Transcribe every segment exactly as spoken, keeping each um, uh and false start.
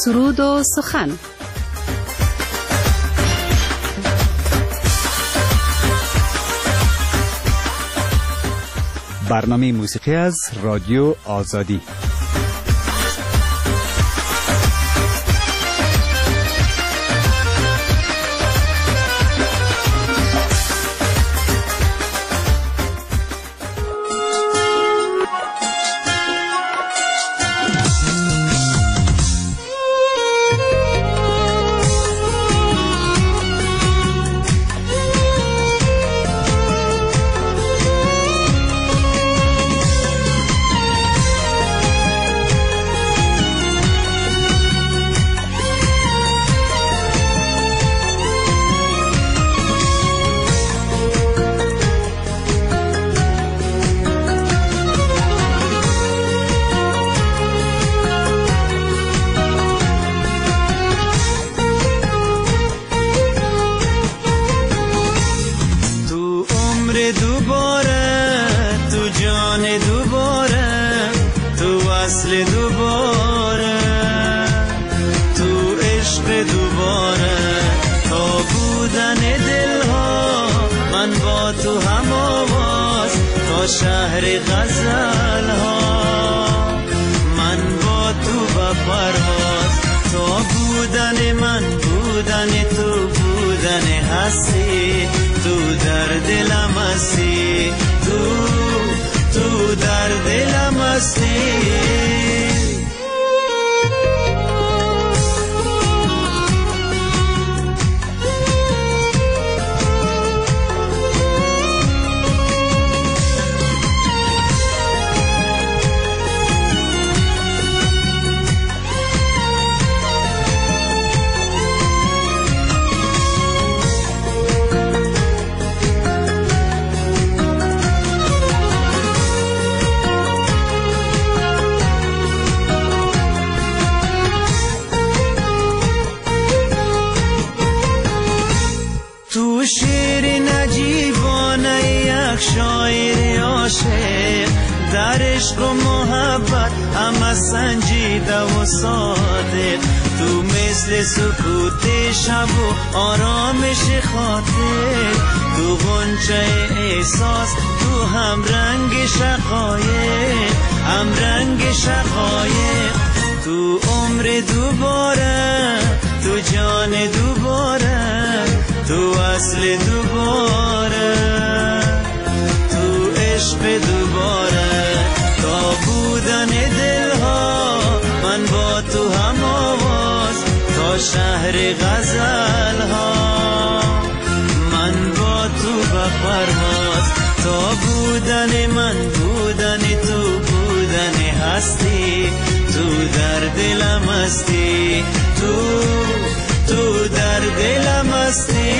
سرود و سخن. برنامه موسیقی از رادیو آزادی. شهر غزل ها من با تو با پرواز، تو بودن من بودن تو بودن هستی، تو در دلم هستی، تو تو در دلم هستی. تو شیر نجیبانه یک شاعر عاشق، در عشق و محبت همه سنجیده و صادق، تو مثل سکوت شب و آرامش خاطر، تو غنچه احساس، تو هم رنگ شقایق، هم رنگ شقایق، تو عمر دوباره، تو جان دوباره، تو اصل دوباره، تو عشق دوباره، تا بودن دلها من با تو هم آواز، تا شهر غزل ها من با تو به پرواز، تا بودن من بودن تو بودن هستی، تو در دلم هستی، تو تو در دلم هستی.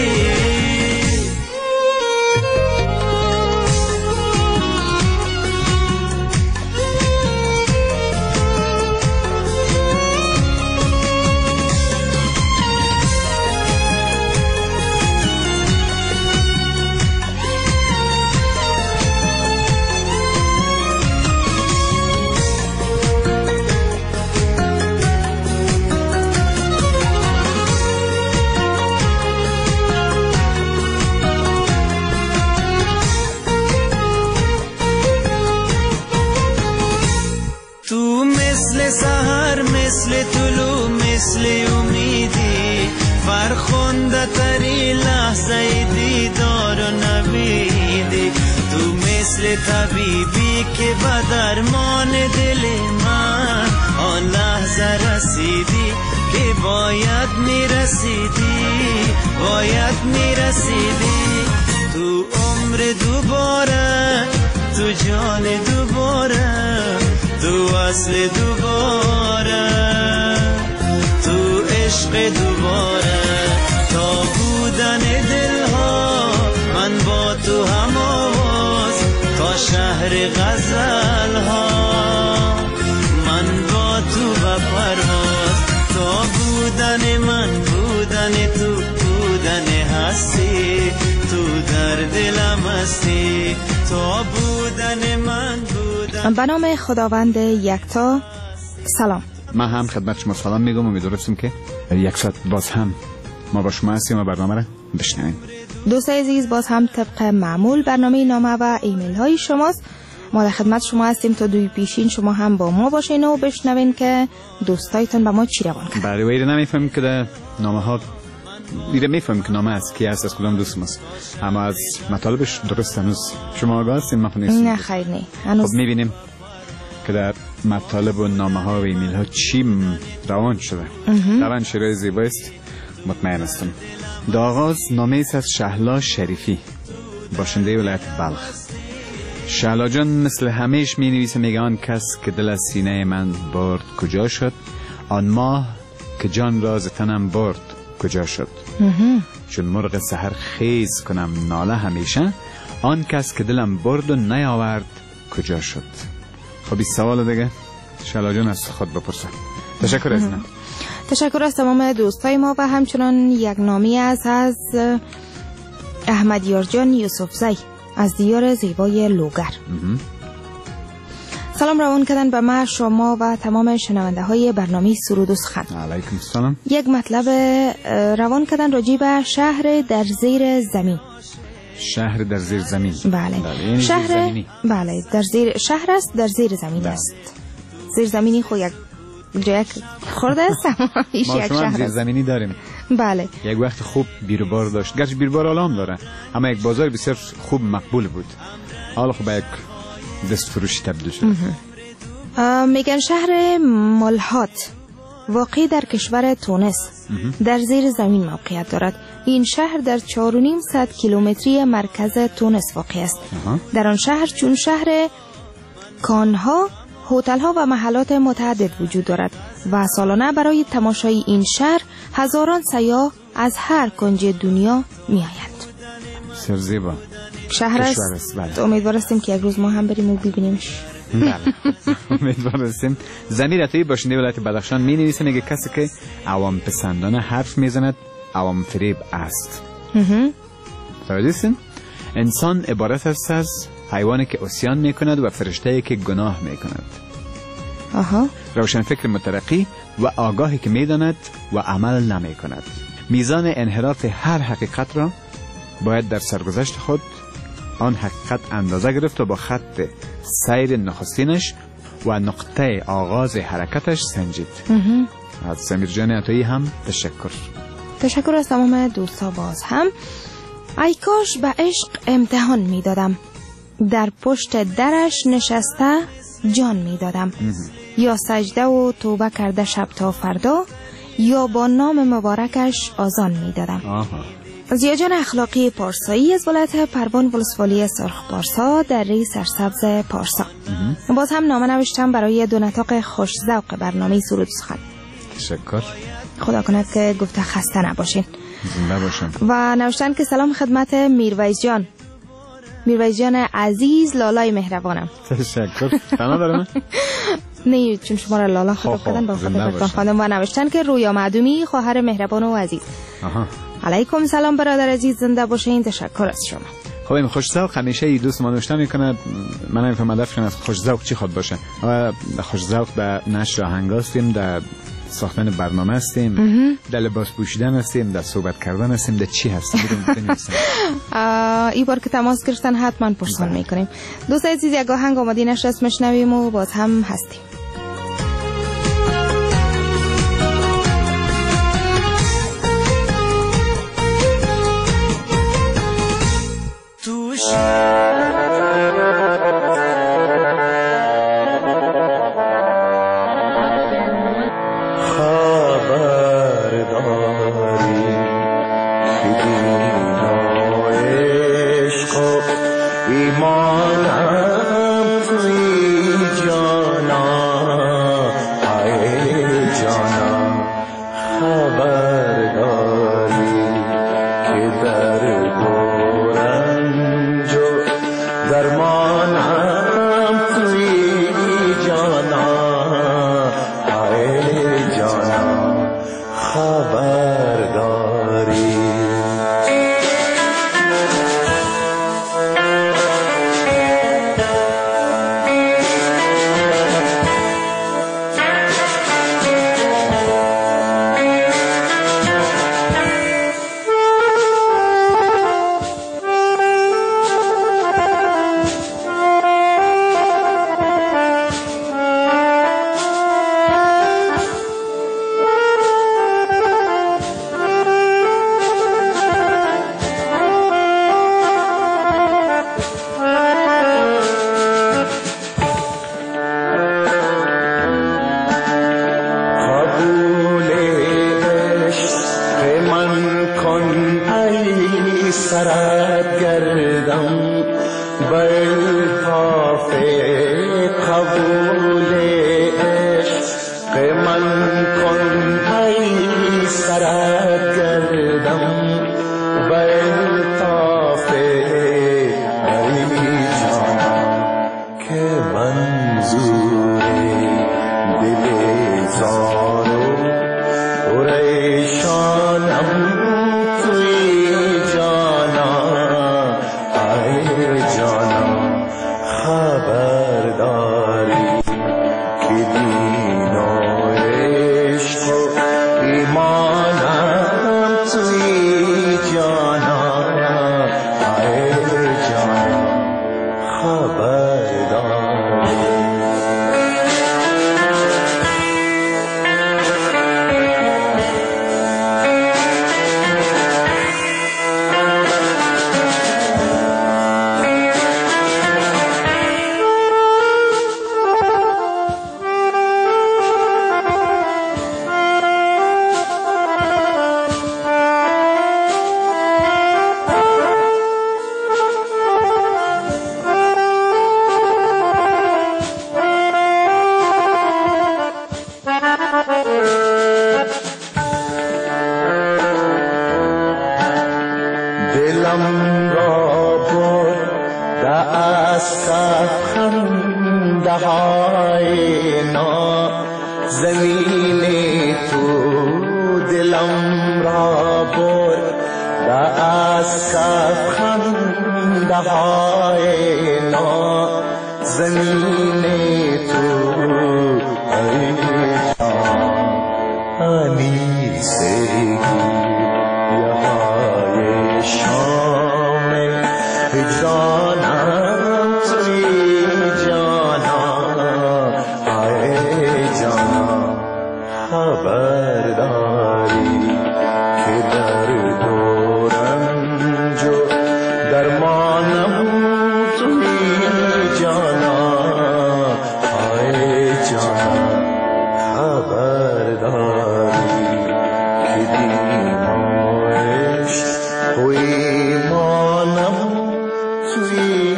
سحر مثل طلوع مثل امیدی، فرخنده تری لحظه دیدار و نویدی، تو مثل طبیبی که به درمان دل من آن لحظه رسیدی که باید میرسیدی، باید میرسیدی، تو عمر دوباره، تو جان دوباره، تو اصل دوباره، تو عشق دوباره، تا بودن دلها من با تو هم آواز، تا شهر غزل ها من با تو به پرواز، تا بودن من بودن تو بودن هستی، تو در دلم هستی، تا بودن من بودن. به نام خداوند یکتا. سلام، من هم خدمت شما سلام میگم. امیدوارم که یک ساعت باز هم ما با شما هستیم و برنامه را بشنویم. دوستای عزیز، باز هم طبق معمول برنامه نامه و ایمیل های شماست. ما در خدمت شما هستیم تا دوی پیشین شما هم با ما باشین و بشنوین که دوستایتون به ما چی روان کرد. برای ویره نمیفهمیم که در نامه ها دیره میفهمیم که نامه از کی هست، از کدام دوست ماست، اما از مطالبش درست هنوز شما آگاه هستین؟ ما نیستیم. نه خیر نه هنوز. خب میبینیم که در مطالب و نامه ها و ایمیل ها چی روان شده. طبعا شعرهای زیبایی است، مطمئن هستم. در آغاز نامه است از شهلا شریفی، باشنده ولایت بلخ. شهلا جان مثل همیش می نویسه، میگه آن کس که دل از سینه من برد کجا شد، آن ماه که جان راز تنم برد کجا شد، چون مرغ سحر خیز کنم ناله همیشه، آن کس که دلم برد و نیاورد کجا شد. خب این سوال دیگه شهلا جان از خود بپرسه. تشکر از من. تشکر از تمام دوستای ما و همچنان یک نامی از از احمد یارجان یوسف زی از دیار زیبای لوگر. سلام روان کردن به ما، شما و تمام شنونده های برنامه سرود و سخن. علیکم السلام. یک مطلب روان کردن راجع به شهر در زیر زمین. شهر در زیر زمین. بله. بله. شهر بله در زیر شهر است، در زیر زمین بله. است. زیر زمینی خو یک جای خورده است. ما شما هم زیر زمینی داریم. بله. یک وقت خوب بیروبار داشت، گرچه بیروبار حالا هم داره، اما یک بازار بسیار خوب مقبول بود. حالا خب یک دست فروشی تبدیل شد. میگن شهر ملحات واقع در کشور تونس در زیر زمین موقعیت دارد. این شهر در چهار و نیم صد کیلومتری مرکز تونس واقع است. در آن شهر چون شهر کانها، هتل‌ها و محلات متعدد وجود دارد و سالانه برای تماشای این شهر هزاران سیاح از هر کنج دنیا می‌آیند. بسیار زیبا شهر است. امیدوار هستیم که یک روز ما هم بریم و ببینیمش. بله. امیدوار هستیم. ضمیر عطایی باشنده ولایت بدخشان می نویسه، میگه کسی که عوام پسندانه حرف میزند عوام فریب است. توجه هستین؟ انسان عبارت است از حیوانی که عصیان میکند و فرشته‌ای که گناه میکند. آها. روشن فکر مترقی و آگاهی که میداند و عمل نمیکند. میزان انحراف هر حقیقت را باید در سرگذشت خود آن حقیقت اندازه گرفت و با خط سیر نخستینش و نقطه آغاز حرکتش سنجید. از سمیر جان عطایی هم تشکر. تشکر از تمام دوستا. باز هم ای کاش به عشق امتحان میدادم، در پشت درش نشسته جان میدادم، یا سجده و توبه کرده شب تا فردا، یا با نام مبارکش آذان میدادم. زیاجان اخلاقی پارسایی از ولایت پروان ولسوالی سرخ پارسا در ری سرسبز پارسا. باز هم نامه نوشتم برای دو نطاق خوش ذوق برنامه سرود و سخن. تشکر. خدا کند که گفته خسته نباشین. زنده باشن. و نوشتن که سلام خدمت میرویس جان، میرویس جان عزیز، لالای مهربانم. تشکر. تنها دارم؟ نه چون شما را لالا خطاب کردن با خودتان خواندم. و نوشتن که رویا معدومی، خواهر مهربان و عزیز. آها. علیکم سلام برادر عزیز، زنده باشین. تشکر از شما. خب این خوش ذوق همیشه این دوست ما نوشته میکنه، من نمیفهمم هدفشون از خوش ذوق چی خود باشه. و خوش ذوق در نشر آهنگ هستیم، در ساختن برنامه هستیم، در لباس پوشیدن هستیم، در صحبت کردن هستیم، در چی هستیم بنویسیم. این بار که تماس گرفتن حتما پرسان میکنیم. دوست عزیز یک آهنگ آماده نشه اسمش نویم و باز هم هستیم. ایمانم توی جانا قبول عشق من کن ای سرت گردم برتاف ای جانم که منظور دل زارو پریشانم توی جانم ای جانم خبرداری که دین و عشق و ایمانم توی جانم ای جانم خبرداری. دلم را برد از کف خنده های نازنین تو، دلم را برد از کف خنده های نازنین تو ای جان انیسگی شام جانم توی جانم ای جانم خبرداری که در دورنج و درمانم توی جانم ای جانم خبرداری که دیمایش توی مانم توی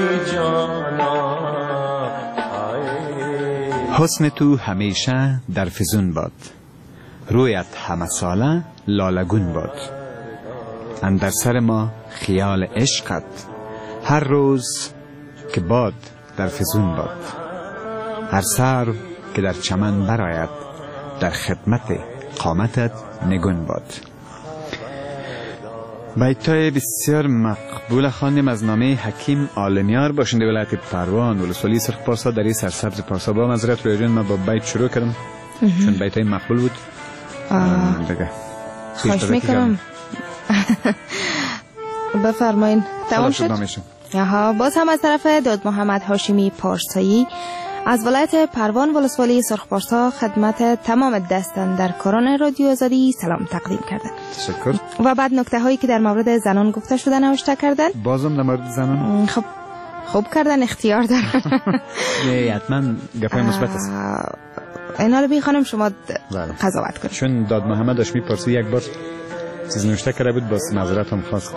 جانم. حسن تو همیشه در فزون باد، رویت همه ساله لالگون باد. اندر سر ما خیال عشقت، هر روز که باد در فزون باد. هر سر که در چمن برآید، در خدمت قامتت نگون باد. بیتای بسیار مقبول خواندیم از نامه حکیم عالمیار، باشنده ولایت پروان ولسوالی سرخ پارسا در این سرسبز پارسا. با معذرت روی جان ما با بیت شروع کردم چون بیتای مقبول بود. دیگه خواهش میکنم بفرمایین. تمام شد؟ آها. باز هم از طرف داد محمد هاشمی پارسایی از ولایت پروان ولسوالی سرخ پارسا خدمت تمام دستان در کاران رادیو آزادی سلام تقدیم کردن. تشکر. و بعد نکته هایی که در مورد زنان گفته شده نوشته کردن. بازم در مورد زنان خب خوب کردن، اختیار دارن. نه حتما گپای مثبت است. اینا رو بی خانم شما قضاوت کنید. چون داد محمد هاشمی پارسی یک بار چیز نوشته کرده بود، باز معذرت هم خواست.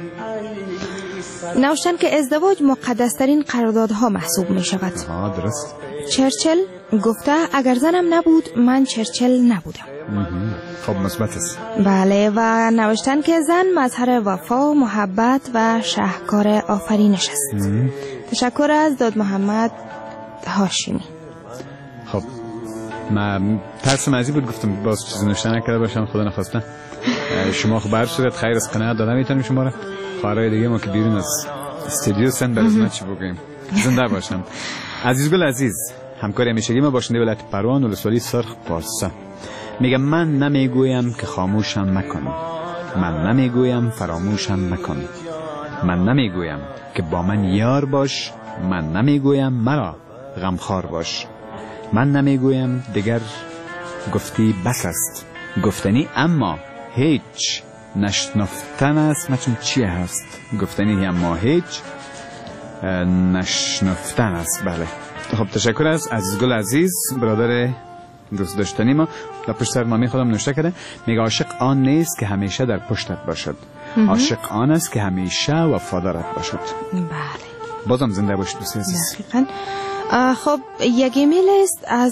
نوشتن که ازدواج مقدسترین قراردادها محسوب می شود. آه درست. چرچل گفته اگر زنم نبود من چرچل نبودم. خب مثبت است. بله. و نوشتن که زن مظهر وفا، محبت و شاهکار آفرینش است. تشکر از داد محمد هاشمی. خب من ترسم ازی بود گفتم باز چیزی نوشته نکرده باشم، خدا نخواسته. شما خب هر صورت خیر از قناعت داده میتونیم شما را. خواهرای دیگه ما که بیرون از استودیو سن برزمت چی بگیم. زنده باشم. عزیز گل عزیز، همکار همیشگی ما باشنده ولایت پروان ولسوالی سرخ پارسا میگم من نمیگویم که خاموشم مکن، من نمیگویم فراموشم مکن، من نمیگویم که با من یار باش، من نمیگویم مرا غمخوار باش، من نمیگویم دیگر گفتی بس است گفتنی، اما هیچ نشنفتن است. مچون چیه هست گفتنی اما هیچ نشنفتن است. بله. خب تشکر از عزیز گل عزیز برادر دوست داشتنی ما. در پشت سر نامه خودم نوشته کرده، میگه عاشق آن نیست که همیشه در پشتت باشد، عاشق آن است که همیشه وفادارت باشد. بله. بازم زنده باشید دوست عزیز. دقیقاً. خب یک ایمیل است از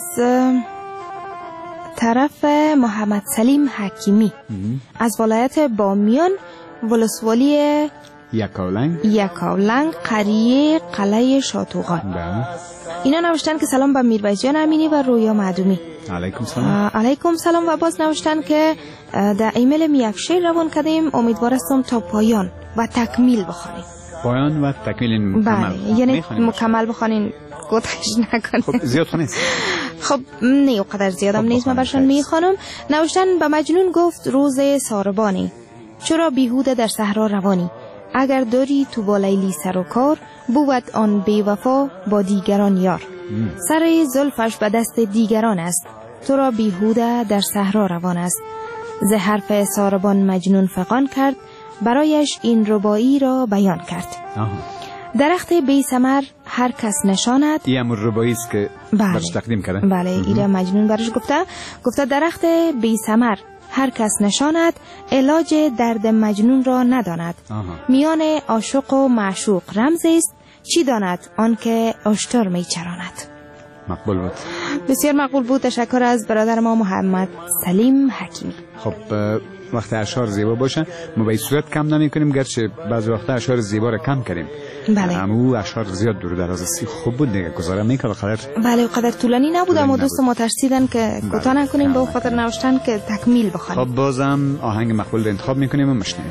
طرف محمد سلیم حکیمی از ولایت بامیان، ولسوالی یکاولنگ یکاولنگ قریه قلعه شاتوغان. بله. اینا نوشتن که سلام به میرویس جان امینی و رویا معدومی. علیکم سلام. علیکم سلام. و باز نوشتن که در ایمیل می یک شعر روان کردیم، امیدوارستم تا پایان و تکمیل بخونیم. پایان و تکمیل مکمل. بله، یعنی مکمل بخونین، گوتش نکنین. خب زیاد خونید. خب نه اونقدر زیادم نیست، من برشان میخوانم. نوشتن به مجنون گفت روز ساربانی، چرا بیهوده در صحرا روانی؟ اگر داری تو با لیلی سر و کار، بود آن بی وفا با دیگران یار. ام. سر زلفش به دست دیگران است، تو را بیهوده در صحرا روان است. ز حرف ساربان مجنون فغان کرد، برایش این ربایی را بیان کرد. آه. درخت بی ثمر هر کس نشاند. این امر ربایی است که برش تقدیم کرده. بله، ایره مجنون برش گفته گفته درخت بی ثمر هر کس نشاند، علاج درد مجنون را نداند. آها. میان عاشق و معشوق رمزی است، چی داند آن که اشتر می چراند. مقبول بود. بسیار مقبول بود. تشکر از برادر ما محمد سلیم حکیمی. خب وقت اشعار زیبا باشه ما به صورت کم نمی کنیم، گرچه بعضی وقت اشعار زیبا را کم کردیم. بله. اما اشعار زیاد دور دراز است. خوب بود دیگه، گزاره میکنه قدر. بله، قدر طولانی نبود، اما دوست ما ترسیدن که کوتاه نکنیم به خاطر نوشتن که تکمیل بخونیم. خب بازم آهنگ مقبول انتخاب میکنیم و مشنویم.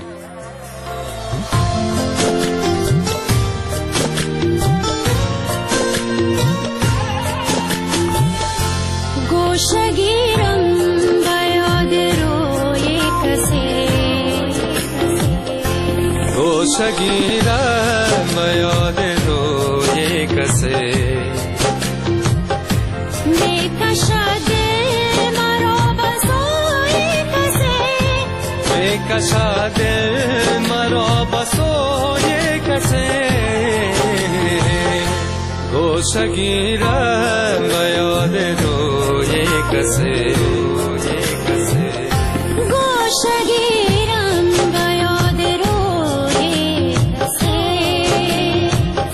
گوشگیرم به یاد روی کسی، گوشگیرم به یاد روی کسی، میکشد مرا به سوی کسی، میکشد مرا به سوی کسی، گوشگیرم به یاد روی کسی، گوشگیرم به یاد روی کسی.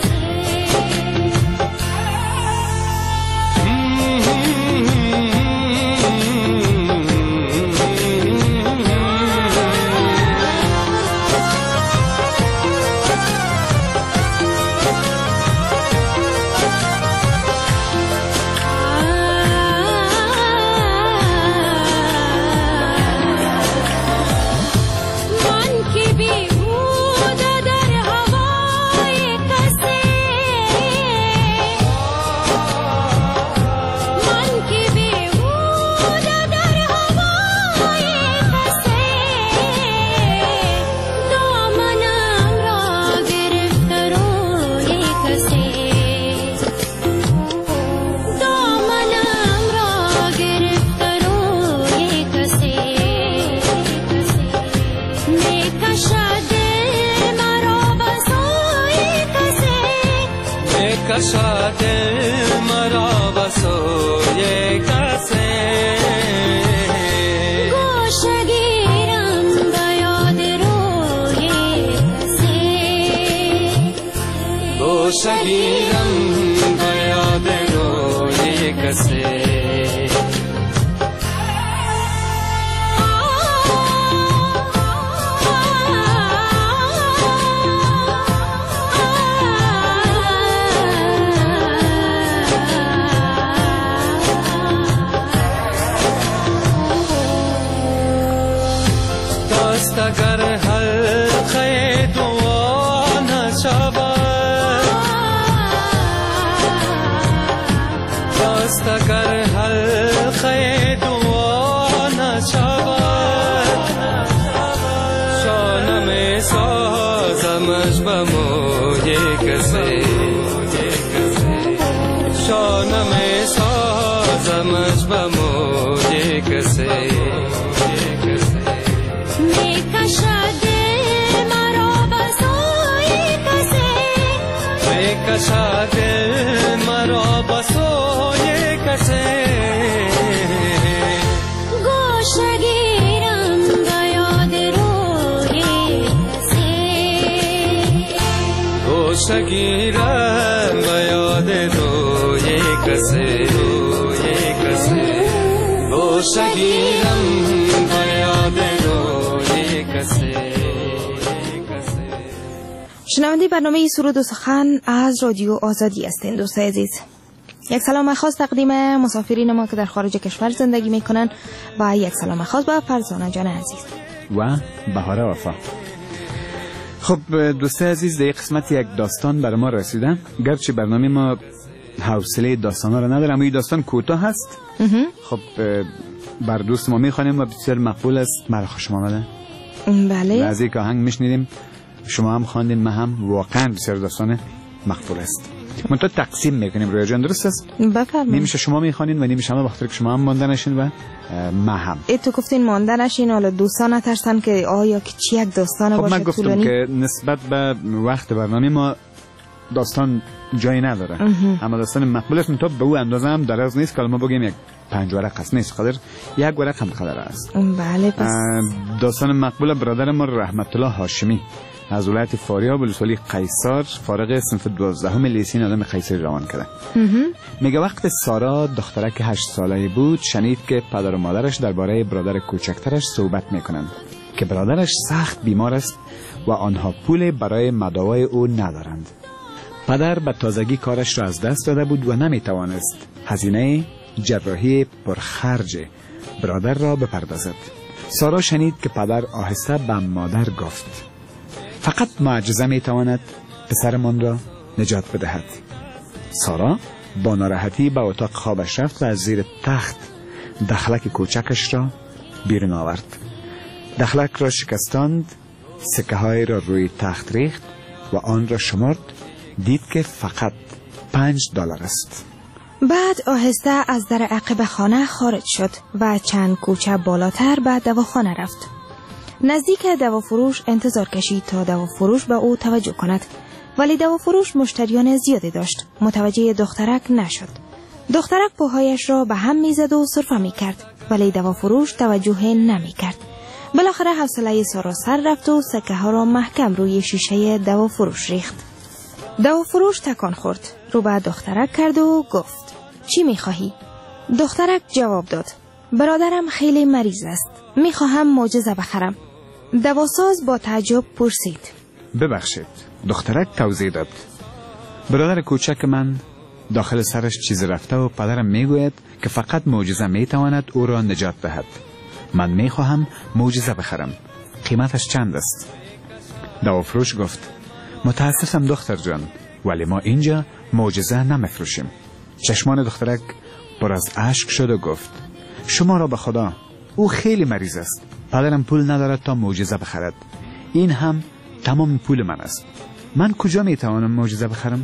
کشد مرا به سوی کسی، گوشگیرم به یاد روی کسی، گوشگیرم به یاد روی کسی. اگر حلقه دعا نشود، دست اگر حلقه دعا نشود، شانه سازمش به موی کسی، شانه سازمش به موی کسی، میکشد مرا به سوی کسی، میکشد مرا به سوی کسی، گوشگیرم به یاد روی کسی، گوشگیرم به یاد روی روی کسی گوشگیرم به یاد روی کسی. شنونده برنامه سرود و سخن از رادیو آزادی هستین دوستای عزیز. یک سلام خاص تقدیم مسافرین ما که در خارج کشور زندگی میکنن و یک سلام خاص به فرزانه جان عزیز و بهاره وفا. خب دوستای عزیز، در قسمت یک داستان برای ما رسیدن. گرچه برنامه ما حوصله داستان ها رو نداره اما این داستان کوتاه هست. خب بر دوست ما میخوانیم و بسیار مقبول است. مرا خوش آمده. بله. از یک آهنگ میشنیدیم، شما هم خواندین، من هم. واقعا بسیار داستان مقبول است. من تو تقسیم میکنیم رویا جان، درست است؟ بفرمایید. نمیشه شما میخوانین و نمیشه ما بخاطر که شما هم مانده نشین و ما هم. ای تو گفتین مانده نشین، حالا دوستان نترسن که آیا که چی یک داستان خب باشه من گفتم طولانی؟ که نسبت به وقت برنامه ما داستان جایی نداره. اما داستان مقبول است. تو به او اندازه هم دراز نیست که ما بگیم یک پنج ورق است، نیست، قدر یک ورق هم قدر است. بله. پس داستان مقبول برادر ما رحمت الله هاشمی از ولایت فاریاب ولسوالی قیصر، فارغ صنف دوازدهم لیسین آدم قیصری روان کرده. میگه وقت سارا دخترک هشت ساله بود شنید که پدر و مادرش درباره برادر کوچکترش صحبت میکنند که برادرش سخت بیمار است و آنها پول برای مداوای او ندارند. پدر به تازگی کارش را از دست داده بود و نمیتوانست هزینه جراحی پرخرج برادر را بپردازد. سارا شنید که پدر آهسته به مادر گفت فقط معجزه میتواند پسرمان را نجات بدهد. سارا با ناراحتی به اتاق خوابش رفت و از زیر تخت دخلک کوچکش را بیرون آورد. دخلک را شکستاند، سکه های را روی تخت ریخت و آن را شمرد. دید که فقط پنج دلار است. بعد آهسته از در عقب خانه خارج شد و چند کوچه بالاتر به دواخانه رفت. نزدیک دوافروش انتظار کشید تا دوافروش به او توجه کند، ولی دوافروش مشتریان زیادی داشت. متوجه دخترک نشد. دخترک پاهایش را به هم میزد و سرفه میکرد، ولی دوافروش توجه نمیکرد. بالاخره حوصله سارا سر رفت و سکه ها را محکم روی شیشه دوافروش ریخت. دوافروش تکان خورد، رو به دخترک کرد و گفت چی میخواهی؟ دخترک جواب داد برادرم خیلی مریض است، میخواهم معجزه بخرم. دواساز با تعجب پرسید ببخشید. دخترک توضیح داد برادر کوچک من داخل سرش چیز رفته و پدرم میگوید که فقط معجزه میتواند او را نجات دهد. من میخواهم معجزه بخرم. قیمتش چند است؟ دوافروش گفت متاسفم دختر جان، ولی ما اینجا معجزه نمیفروشیم. چشمان دخترک پر از اشک شد و گفت شما را به خدا، او خیلی مریض است. پدرم پول ندارد تا معجزه بخرد. این هم تمام پول من است. من کجا میتوانم معجزه بخرم؟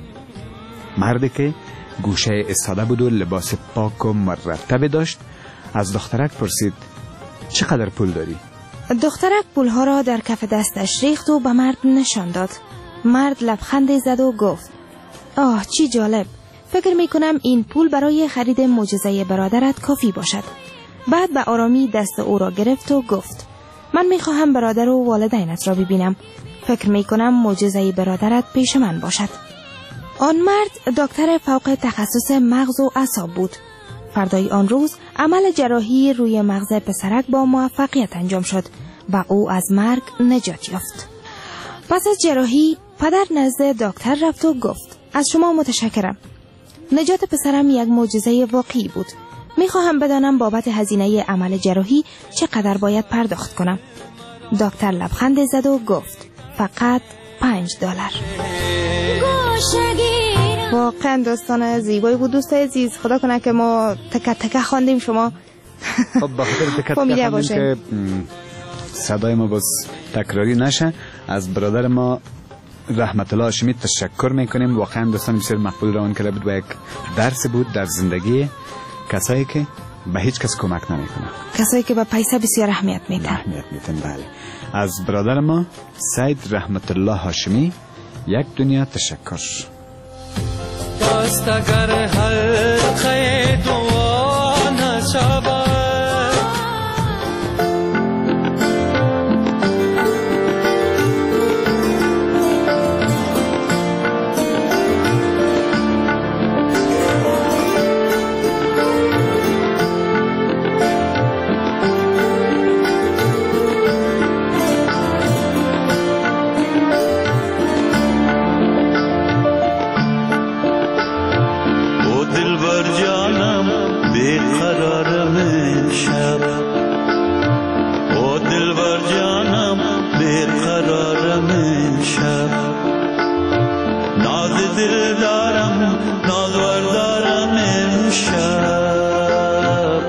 مردی که گوشه ایستاده بود و لباس پاک و مرتب داشت از دخترک پرسید چقدر پول داری؟ دخترک پولها را در کف دستش ریخت و به مرد نشان داد. مرد لبخندی زد و گفت آه چی جالب، فکر می کنم این پول برای خرید معجزه برادرت کافی باشد. بعد به آرامی دست او را گرفت و گفت من می خواهم برادر و والدینت را ببینم. فکر می کنم معجزه برادرت پیش من باشد. آن مرد دکتر فوق تخصص مغز و اعصاب بود. فردای آن روز عمل جراحی روی مغز پسرک با موفقیت انجام شد و او از مرگ نجات یافت. پس از جراحی پدر نزد دکتر رفت و گفت از شما متشکرم. نجات پسرم یک معجزه واقعی بود. میخواهم بدانم بابت هزینه عمل جراحی چقدر باید پرداخت کنم. دکتر لبخند زد و گفت فقط پنج دلار. واقعا داستان زیبایی بود دوستای عزیز. خدا کنه که ما تک تک خواندیم، شما خب بخاطر تک تک خواندیم که صدای ما باز تکراری نشه. از برادر ما رحمت الله هاشمی تشکر میکنیم. واقعا داستان بسیار مقبول روان کرده بود و یک درس بود در زندگی کسایی که به هیچ کس کمک نمیکنه، کسایی که به پیسه بسیار اهمیت میدن. اهمیت میدن بله. از برادر ما سید رحمت الله هاشمی یک دنیا تشکر. دست اگر حلقه دعا نشود بیقرارم امشب او دلبر جانم بیقرارم امشب ناز دل دارم نازور دارم امشب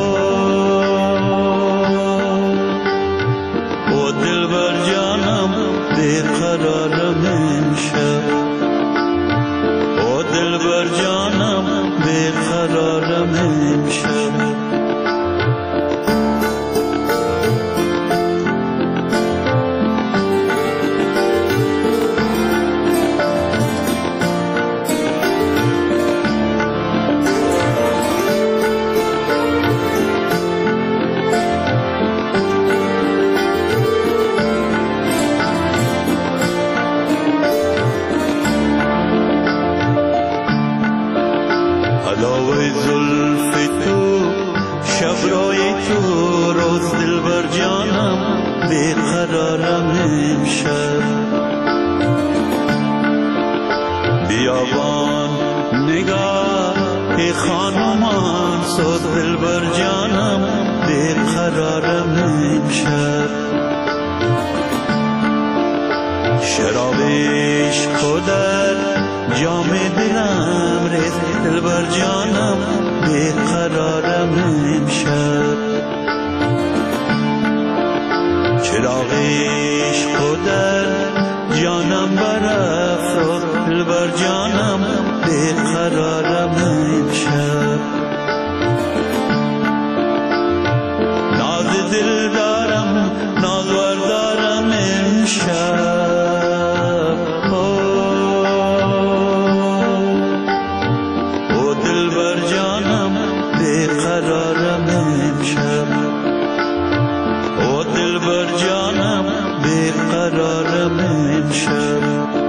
او دلبر جانم بیقرارم امشب او دلبر جانم بیقرارم امشب علاوه زلف تو شب روی تو روز دلبر جانم بیقرارم امشب بیابان نگاه خانمان سوز دلبر جانم بیقرارم امشب شراب عشق و در جام دلم ریز دلبر جانم بیقرارم امشب چراغ عشق و در جانم برافروز دلبر جانم بیقرارم امشب ناز دل دارم نازور دارم امشب بیقرارم امشب او دلبر جانم بیقرارم امشب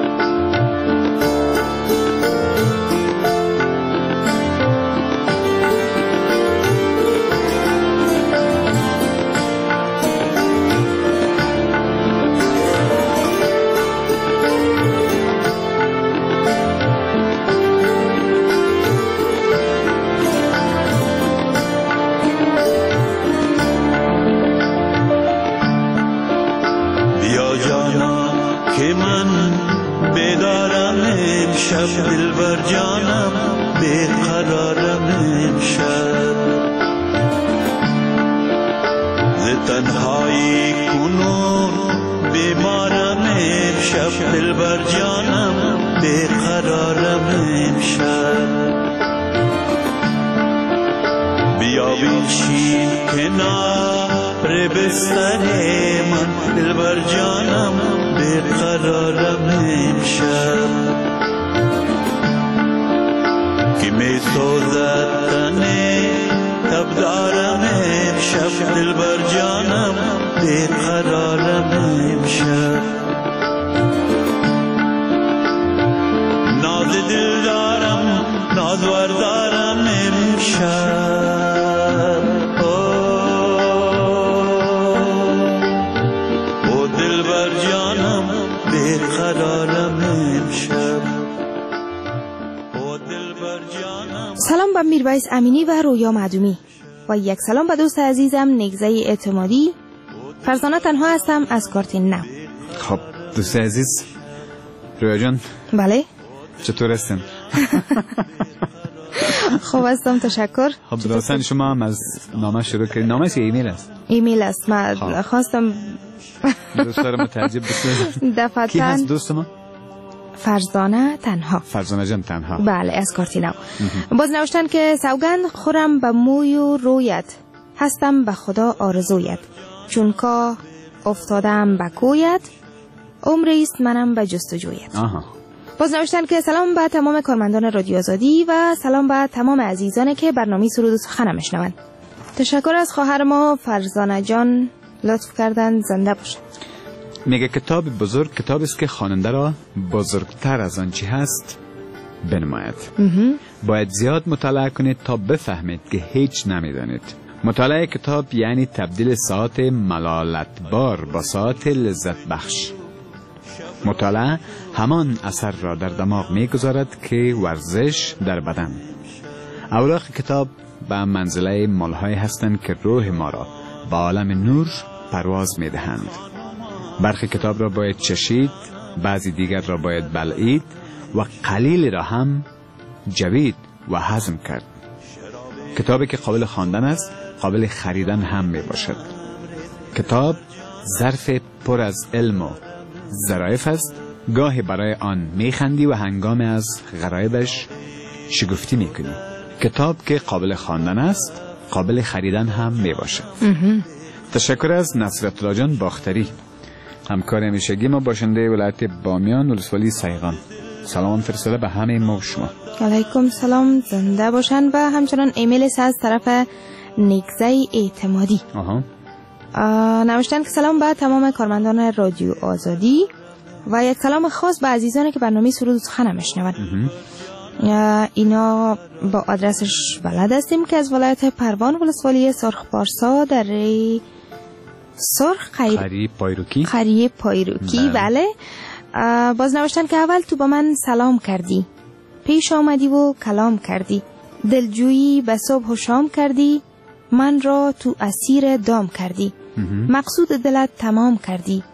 که من بیدارم امشب دلبر جانم بیقرارم امشب ز تنهایی کنون بیمارم امشب دلبر جانم بیقرارم امشب بیا بنشین کنار بستر من دلبر جانم بیقرارم امشب که می سوزد تنه تب دارم امشب دلبر جانم بیقرارم امشب ناز دل دارم نازور دارم امشب او دلبر جانم بیقرارم امشب او دلبر جانم. سلام به میرویس امینی و رویا معدومی و یک سلام به دوست عزیزم نگزه اعتمادی. فرزانه تنها هستم از کارتین نو. خب دوست عزیز رویا جان، بله چطور هستین؟ خوب هستم، تشکر. خب داستان شما هم از نامه شروع کنید. نامه است یا ایمیل است؟ ایمیل است. من خواه. خواستم دوست دارم تعجب بسید. دفعتاً. کی هست دوست ما؟ فرزانه تنها. فرزانه جان تنها. بله از کارتینو. باز نوشتن که سوگند خورم به موی و رویت، هستم به خدا آرزویت، چون که افتادم به کویت، عمریست منم به جستجویت. آها. باز نوشتن که سلام به تمام کارمندان رادیو آزادی و سلام به تمام عزیزانی که برنامه سرود و سخنم میشنوند. تشکر از خواهر ما فرزانه جان، لطف کردن، زنده باشد. میگه کتاب بزرگ کتابی است که خواننده را بزرگتر از آنچه هست بنماید. باید زیاد مطالعه کنید تا بفهمید که هیچ نمیدانید. مطالعه کتاب یعنی تبدیل ساعت ملالتبار با ساعت لذت بخش. مطالعه همان اثر را در دماغ میگذارد که ورزش در بدن. اوراق کتاب به منزله مالهایی هستند که روح ما را به عالم نور پرواز می دهند. برخی کتاب را باید چشید، بعضی دیگر را باید بلعید و قلیل را هم جوید و هضم کرد. کتابی که قابل خواندن است قابل خریدن هم می باشد. کتاب ظرف پر از علم و ظرایف است. گاهی برای آن می خندی و هنگام از غرایبش شگفتی می کنی. کتاب که قابل خواندن است قابل خریدن هم می باشد. تشکر از نصرت الله جان باختری، همکار همیشگی ما، باشنده ولایت بامیان، ولسوالی سیغان. سلام فرستاده به همه ما و شما. علیکم سلام، زنده باشن. و همچنان ایمیل از طرف نیکزای اعتمادی آها. نوشتن که سلام به تمام کارمندان رادیو آزادی و یک سلام خاص به عزیزانی که برنامه سرود و سخن میشنوند. اینا با آدرسش بلد هستیم که از ولایت پروان، ولسوالی سرخ پارسا، در سرخ خیر... خری پایروکی خری پایروکی بله. باز نوشتن که اول تو با من سلام کردی، پیش آمدی و کلام کردی، دلجویی به صبح و شام کردی، من را تو اسیر دام کردی، مقصود دلت تمام کردی،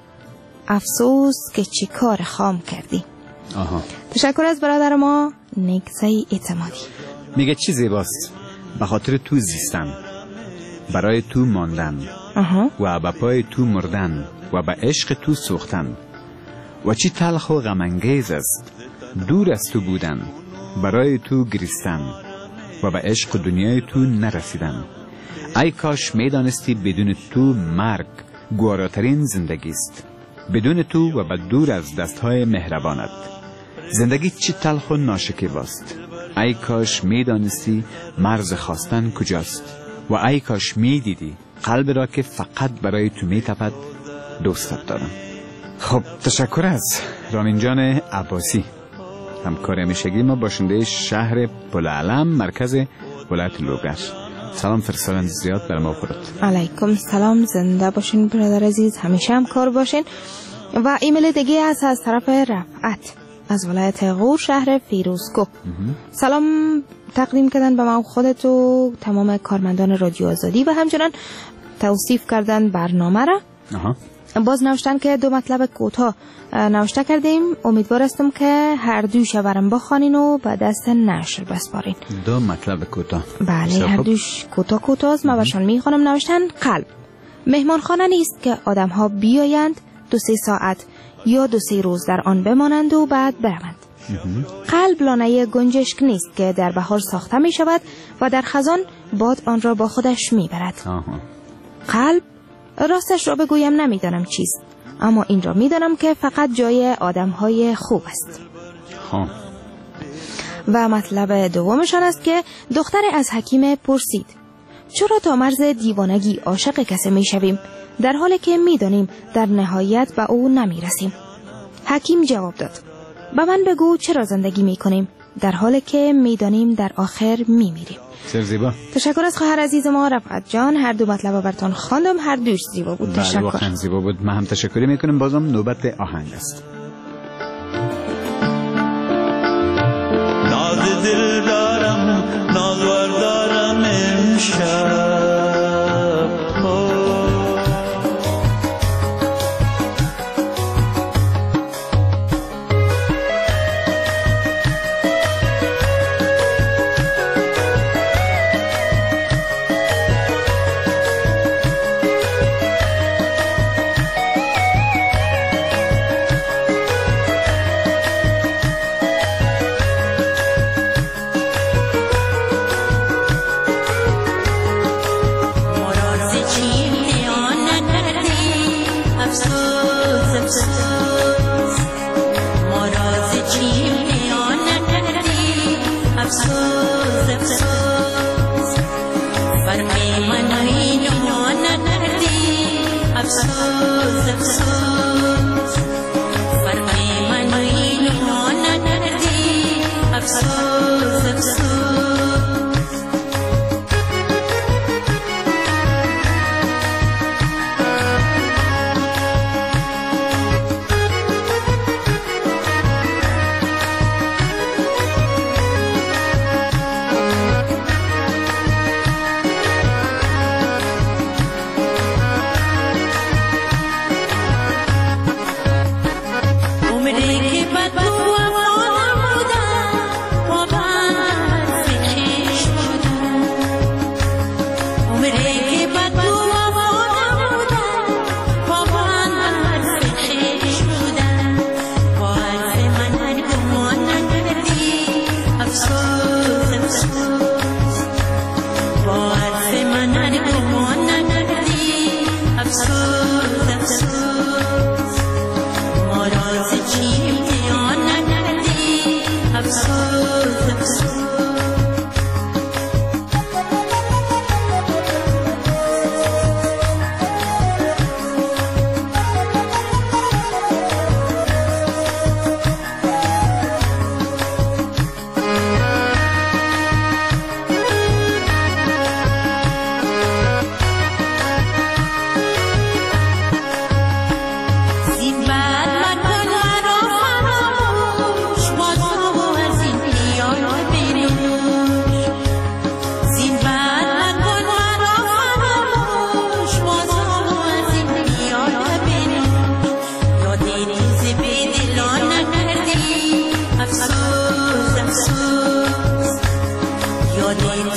افسوس که چی کار خام کردی. آها. تشکر از برادر ما نیکزای اعتمادی. میگه چی زیباست به خاطر تو زیستن، برای تو ماندن آها. و به پای تو مردن و به عشق تو سوختن، و چی تلخ و غمانگیز است دور از تو بودن، برای تو گریستن و به عشق دنیای تو نرسیدن. ای کاش میدانستی بدون تو مرگ گواراترین زندگی است، بدون تو و به دور از دستهای مهربانت. زندگی چی تلخ و ناشکیباست. ای کاش میدانستی مرز خواستن کجاست، و ای کاش میدیدی قلب را که فقط برای تو میتپد دوستت دارم. خب تشکر از رامین جان عباسی، همکار همیشگی ما، باشنده شهر پلعلم، مرکز ولایت لوگر. سلام فرستادن زیاد بر ما خودت. علیکم سلام، زنده باشین برادر عزیز، همیشه همکار باشین. و ایمیل دیگه هست از طرف رفعت از ولایت غور، شهر فیروزکوه. سلام تقدیم کردن به ما خودت و تمام کارمندان رادیو آزادی و همچنان توصیف کردن برنامه را. آها. باز نوشتن که دو مطلب کوتاه نوشته کردیم، امیدوار هستم که هر دوش برم بخوانین و به دست نشر بسپارین. دو مطلب کوتاه. بله، هر دوش کوتاه کوتاه است. ما برشان میخوانم. نوشتن قلب مهمان خانه نیست که آدم ها بیایند دو سه ساعت یا دو سه روز در آن بمانند و بعد بروند. قلب لانه گنجشک نیست که در بهار ساخته می شود و در خزان باد آن را با خودش می برد. قلب راستش را بگویم نمیدانم چیست، اما این را میدانم که فقط جای آدم‌های خوب است. ها. و مطلب دومشان است که دختر از حکیم پرسید چرا تا مرز دیوانگی عاشق کسی میشویم در حالی که میدانیم در نهایت به او نمیرسیم؟ حکیم جواب داد به من بگو چرا زندگی میکنیم در حالی که میدانیم در آخر میمیریم. سر زیبا. تشکر از خواهر عزیز ما رفعت جان، هر دو مطلب براتون خواندم، هر دوش زیبا بود. تشکر. بله واقعا زیبا بود. من هم تشکری میکنم. بازم نوبت آهنگ است. ناز دل دارم، نازور دارم امشب.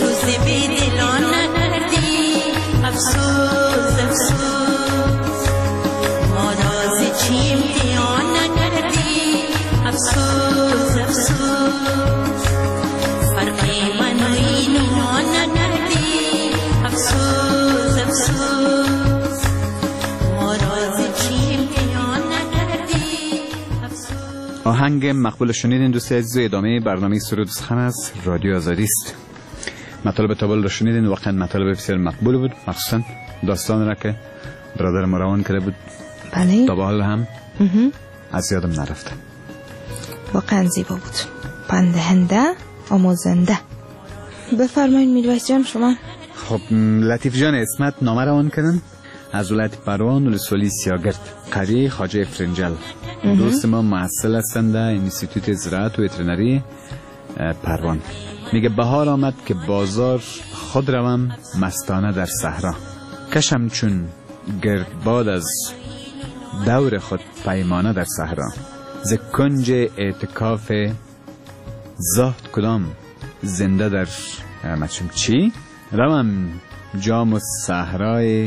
روز بی دلان نکردی افسوس افسوس ما راز چیم دیان نکردی افسوس افسوس فرقی من و اینوان نکردی افسوس افسوس ما راز چیم دیان نکردی افسوس. آهنگ مقبول شنیدین دوست عزیز. ادامه برنامه سرود سخن از رادیو آزادی است. مطالب تابل رو شنیدین، واقعا مطالب بسیار مقبول بود، مخصوصا داستان را که برادر ما روان کرده بود. بله. تا به حال هم از یادم نرفته. واقعا زیبا بود، پندهنده، آموزنده. بفرمایید میرویس جان شما. خب لطیف جان اسمت نامه روان کردن از ولایت پروان ولسوالی سیاگرد، قریه خواجه فرنجل. دوست ما محصل هستند در انستیتوت زراعت و وترنری پروان. میگه بهار آمد که بازار خود روم مستانه در صحرا، کشم چون گردباد از دور خود پیمانه در صحرا، ز کنج اعتکاف زهد کدام زنده در مچم چی روم جام و صحرای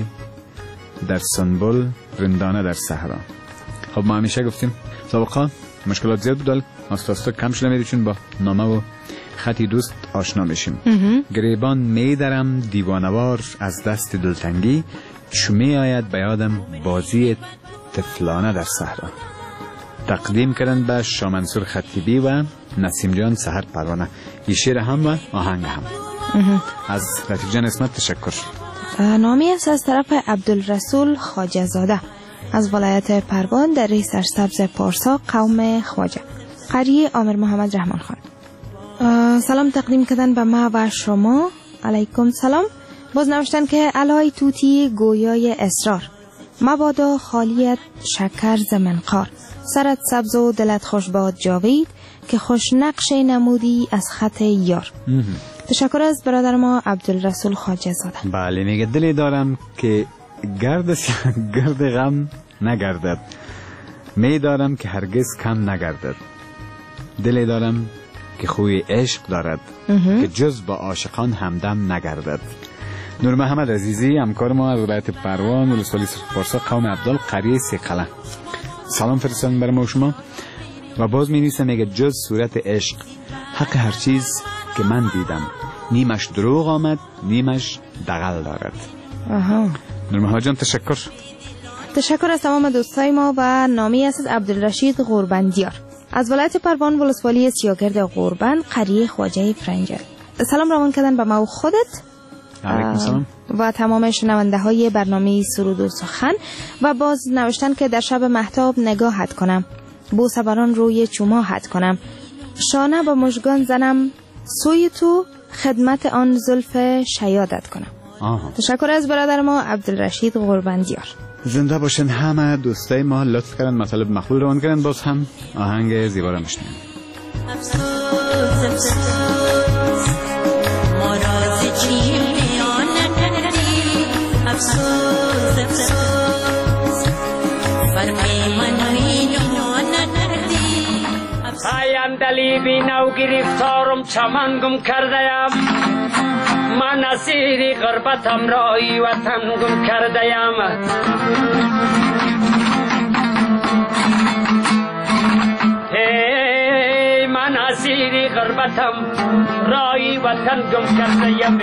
در سنبل رندانه در صحرا. خب ما همیشه گفتیم سابقا مشکلات زیاد بود، آستا آستا کم شده میری چون با نامه و خطی دوست آشنا میشیم. گریبان میدرم دیوانوار از دست دلتنگی، چمی آید به یادم بازی طفلانه در صحرا. تقدیم کردن به شامنصور خطیبی و نسیم جان سحر پروانه. این شعر هم و آهنگ هم. از لطیف جان اسمت تشکر. نامی است از طرف عبدالرسول خواجه زاده از ولایت پروان در ری سرسبز پارسا قوم خواجه، قریه آمر محمد رحمان خان. سلام تقدیم کردن به ما و شما. علیکم سلام. باز نوشتن که علای توتی گویای اسرار، مبادا خالیت شکر زمنقار، سرت سبز و دلت خوش باد جاوید، که خوش نقش نمودی از خط یار. تشکر از برادر ما عبدالرسول خواجه زاده. بله میگه دلی دارم که گرد گرد غم نگردد، می دارم که هرگز کم نگردد، دلی دارم که خوی عشق دارد که جز با عاشقان همدم نگردد. نور محمد عزیزی همکار ما از ولایت پروان ولسوالی پارسا قوم عبدال قریه سیقله سلام فرستادن برای ما شما. و باز می نویسه میگه جز صورت عشق حق هر چیز که من دیدم، نیمش دروغ آمد نیمش دغل دارد. آها. نور محمد جان تشکر. تشکر از تمام دوستای ما. و نامی است از عبدالرشید غوربندیار از ولایت پروان ولسوالی سیاگرد غوربند قریه خواجه فرنجل. سلام روان کردن به ما و خودت علیکم سلام و تمام شنونده های برنامه سرود و سخن. و باز نوشتن که در شب مهتاب نگاهت کنم، بوسبران روی چماحت کنم، شانه به مژگان زنم سوی تو، خدمت آن زلف شیادت کنم. آها. تشکر از برادر ما عبدالرشید غوربندیار. زنده باشن همه دوستای ما، لطف کردن مطالب مقبول روان کردن. باز هم آهنگ زیبا را میشنیم. افسوس افسوس ما راز چیم بیان نکردی، افسوس افسوس فرقی من و اینوان نکردی. هایم دلی بی نو گرفتارم چمن گم کردیم، من اسیری غربتم رای وطن گم کردیم. هی من اسیری غربتم رای وطن گم کردیم.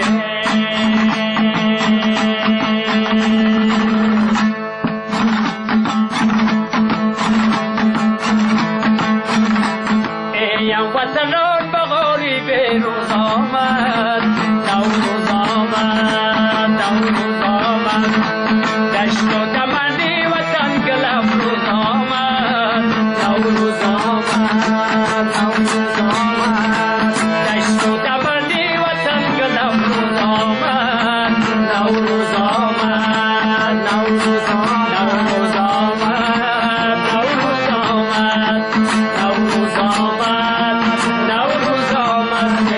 ایم وطنان بغاری بیروز آمد، نوروز آمد، نوروز آمد، دشت و دمنی وطن گلم روز آمد، نوروز آمد، نوروز آمد، دشت و دمنی وطن گلم روز آمد، نوروز آمد، نوروز آمد، نوروز آمد، نوروز آمد، نوروز آمد، نوروز آمد.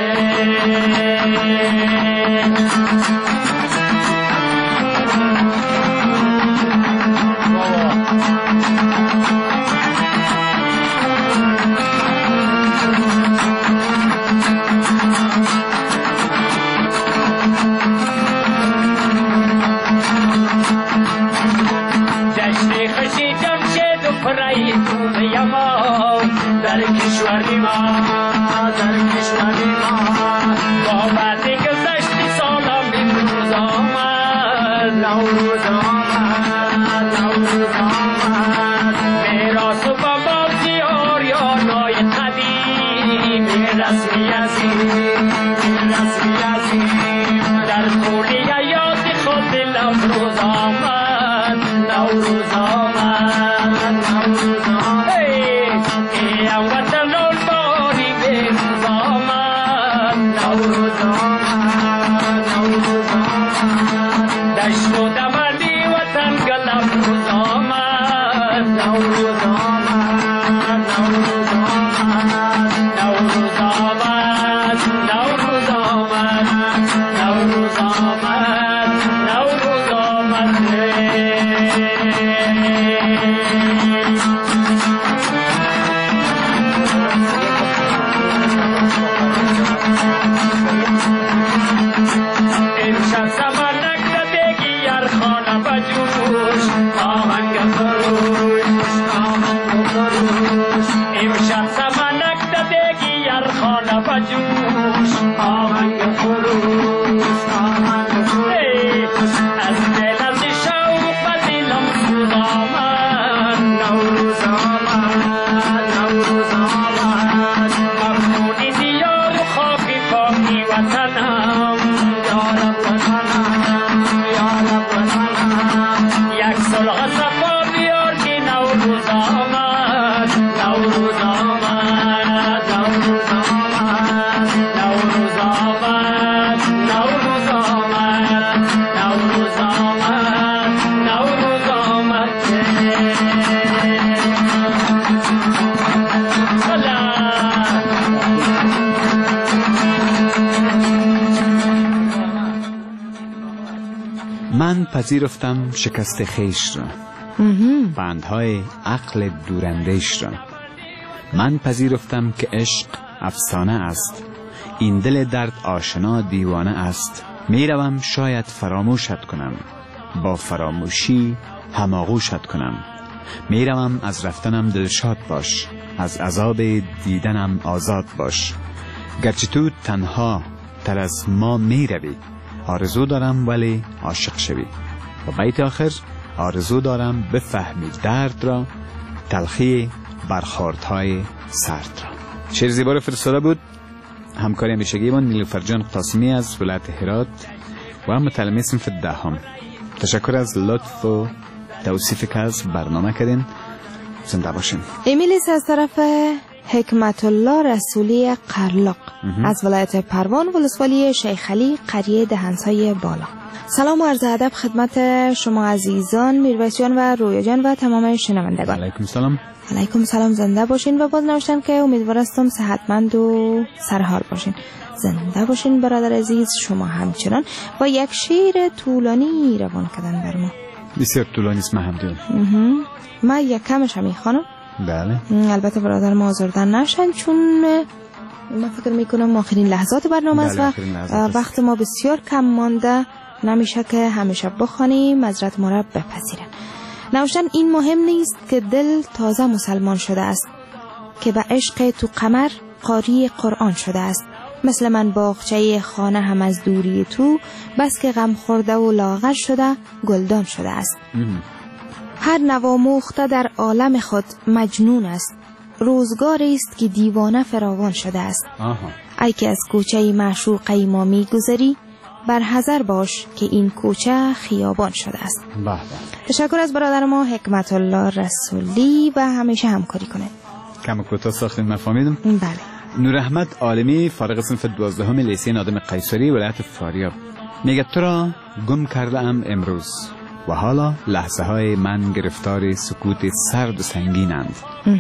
عشق و دمردی وطن گلم روز آمد نوروز آمد نوروز آمد نوروز آمد نوروز آمد نوروز آمد نوروز آمد امشب سمنک دادگی یار خانه بجوش آهنگ فروش آهنگ فروش امشب سمنک دادگی یار خانه بجوش آهنگ فروش آهنگ فروش از دل از شوق و دلم سود آمد نوروز آمد نوروز آمد ممنونی دیار و خاکی پاکی وطنم یارب وطنم یارب وطنم یک صلح صفا بیار که نوروز آمد نوروز آمد نوروز آمد نوروز آمد نوروز آمد نوروز آمد نوروز آمد من پذیرفتم شکست خیش را، بندهای عقل دورندیش را. من پذیرفتم که عشق افسانه است، این دل درد آشنا دیوانه است. میروم شاید فراموشت کنم، با فراموشی هماغوشت کنم. میروم از رفتنم دلشاد باش، از عذاب دیدنم آزاد باش. گرچه تو تنها تر از ما میروی، آرزو دارم ولی عاشق شوی. و بیت آخر، آرزو دارم بفهمی درد را، تلخی برخوردهای سرد را. شعر زیبا رو فرستاده بود همکاری همیشگی من نیلوفر جان قاسمی از ولایت هرات و هم متعلم صنف دهم. تشکر از لطف و توصیفی که از برنامه کردین. زنده باشین. ایمیلیس از طرف حکمت الله رسولی قرلاق از ولایت پروان ولسوالی شیخ علی قریه دهنسای بالا. سلام و عرض ادب خدمت شما عزیزان میرویس جان و رویا جان و تمام شنوندگان. علیکم سلام. علیکم سلام. زنده باشین و باز نوشتن که امیدوارستم صحتمند و سرحال باشین. زنده باشین برادر عزیز، شما همچنان با یک شعر طولانی روان کردن بر ما. بسیار طولانی است. من هم دیدم. من یک کمش هم میخوانم. بله. البته برادر ما آزردن نشن چون من فکر میکنم آخرین لحظات برنامه است و وقت ما بسیار کم مانده، نمیشه که همیشه بخوانیم، معذرت ما را بپذیرن. نوشتن این مهم نیست که دل تازه مسلمان شده است، که به عشق تو قمر قاری قرآن شده است. مثل من باغچه خانه هم از دوری تو، بس که غم خورده و لاغر شده گلدان شده است. هر نواموخته در عالم خود مجنون است، روزگاری است که دیوانه فراوان شده است. آها. ای که از کوچه معشوقه ما میگذری، بر حذر باش که این کوچه خیابان شده است. بله. تشکر از برادر ما حکمت الله رسولی و همیشه همکاری کنه. کم کوتاه ساختین مفهمیدم. بله. نور احمد عالمی فارغ صنف دوازدهم لیسه نادم قیصری ولایت فاریاب میگه تو را گم کرده ام امروز و حالا لحظه های من گرفتار سکوت سرد و سنگینند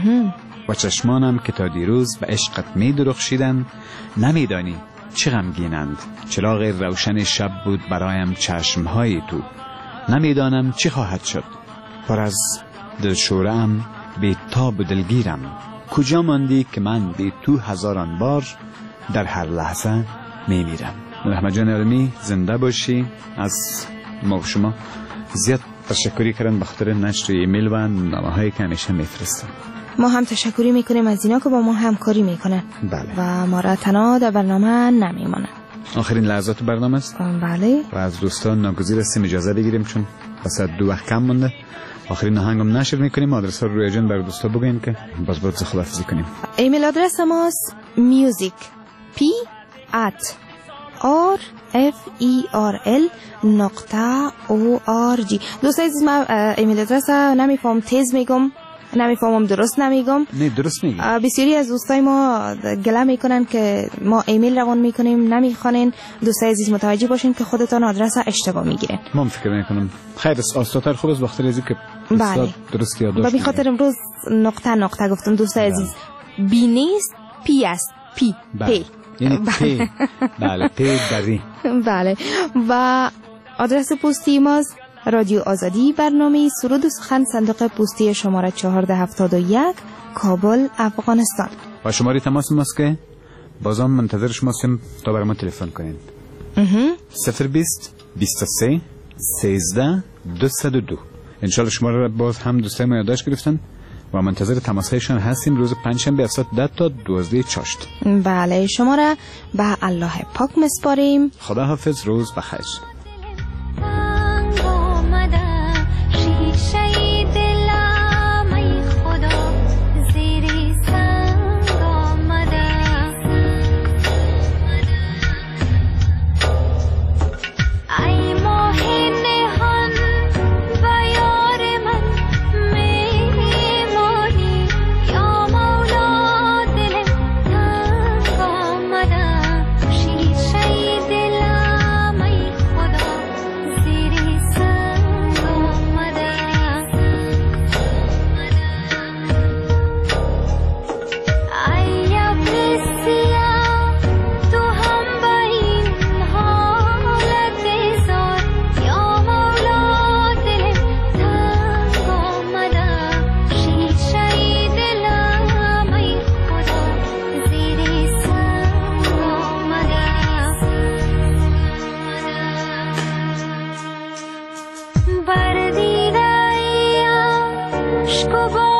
و چشمانم که تا دیروز به عشقت می درخشیدند نمیدانی چه غمگینند. چراغ روشن شب بود برایم چشمهای تو، نمیدانم چی خواهد شد. پر از دلشوره‌ام بی تاب و دلگیرم. کجا ماندی که من بی تو هزاران بار در هر لحظه میمیرم. رحمت جان علمی زنده باشی. از ما و شما زیاد تشکری کردن به خاطر نشر ایمیل و نامه‌هایی که همیشه میفرستن. ما هم تشکری میکنیم از اینا که با ما همکاری میکنن. بله. و ما را تنها در برنامه نمیمانن. آخرین لحظات برنامه است. بله. و از دوستان ناگزیر هستیم اجازه بگیریم چون وسط دو وقت کم مونده. آخرین آهنگم نشر میکنیم. آدرس ها رو روی جان بر دوستا بگویم که باز باز خداحافظی کنیم. ایمیل آدرس ماست music p at r f e r l نقطه o r g. دوست عزیز من ایمیل آدرس نمیفهم تیز میگم نمیفهمم درست نمیگم. نه درست میگی. بسیاری از دوستای ما گله میکنن که ما ایمیل روان میکنیم نمیخوانین. دوستای عزیز متوجه باشین که خودتان آدرس اشتباه میگیرین. من فکر میکنم خیر آساتر خوب است وقتی ریزی که بله. درست یادداشت. به خاطر امروز نقطه نقطه گفتم دوستای عزیز. بی نیست پی است. پی پی یعنی پی. بله پی دری. بله. و آدرس پستی ماست رادیو آزادی، برنامه سرود و سخن، صندوق پستی شماره چهارده هفتاد و یک، کابل، افغانستان. و شماره تماس ماست که بازم منتظر شما هستیم تا برای ما تلفن کنید. صفر بیست بیست و سه سیزده دویست و دو. انشالله شما را باز هم دوستای ما یادداشت گرفتن و منتظر تماسهایشان هستیم روز پنجشنبه از ساعت ده تا دوازده چاشت. بله شما را به الله پاک مسپاریم. خدا حافظ، روز بخیر. Go